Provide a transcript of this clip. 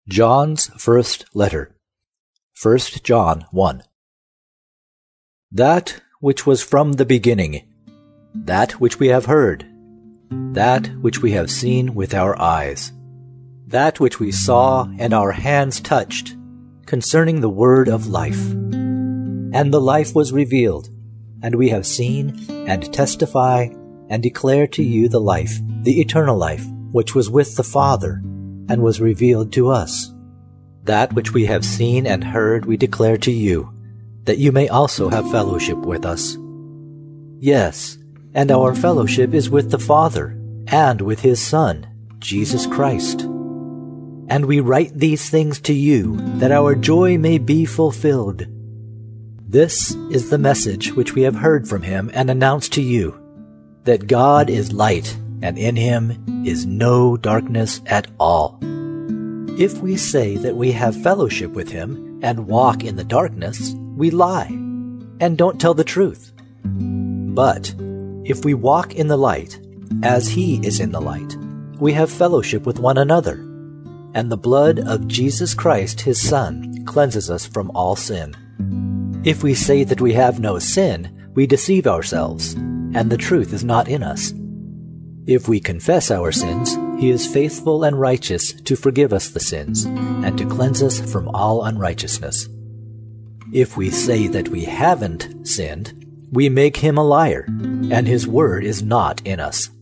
John's first letter. 1 John 1. That which was from the beginning, that which we have heard, that which we have seen with our eyes, that which we saw and our hands touched, concerning the word of life. And the life was revealed, and we have seen and testify and declare to you the life, the eternal life, which was with the Father, and was revealed to us. That which we have seen and heard we declare to you, that you may also have fellowship with us. Yes, and our fellowship is with the Father, and with his Son, Jesus Christ. And we write these things to you, that our joy may be fulfilled. This is the message which we have heard from him and announced to you, that God is light, and in him is no darkness at all. If we say that we have fellowship with him and walk in the darkness, we lie, and don't tell the truth. But if we walk in the light, as he is in the light, we have fellowship with one another, and the blood of Jesus Christ his Son cleanses us from all sin. If we say that we have no sin, we deceive ourselves, and the truth is not in us. If we confess our sins, he is faithful and righteous to forgive us the sins, and to cleanse us from all unrighteousness. If we say that we haven't sinned, we make him a liar, and his word is not in us.